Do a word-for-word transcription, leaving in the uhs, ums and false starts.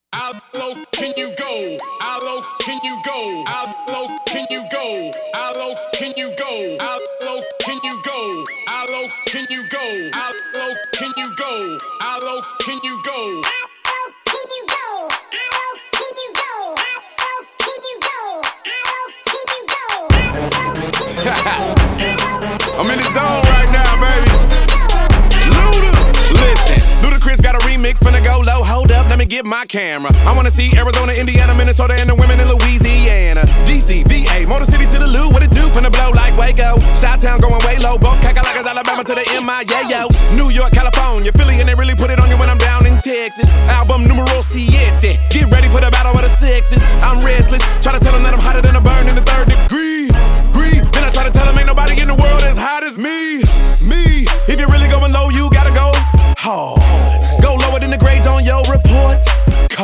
How low can you go? How low can you go? How low can you go? How low can you go? How low can you go? How low can you go? How low can you go? How low can you go? I'm in the zone right now, baby. Luda, listen. Ludacris got a remix, finna go low. Hold up, let me get my camera. I wanna see Arizona, Indiana, Minnesota, and the women in Louisiana. D C, V A, Motor City to the Lou, what it do? Finna blow like Waco. Chi-Town going way low, both Cacalacas, Alabama to the M I A, yo. New York, California, Philly, and they really put it on you when I'm down in Texas. Album numero siete. Get ready for the battle of the sexes. I'm restless, try to tell them that I'm hotter than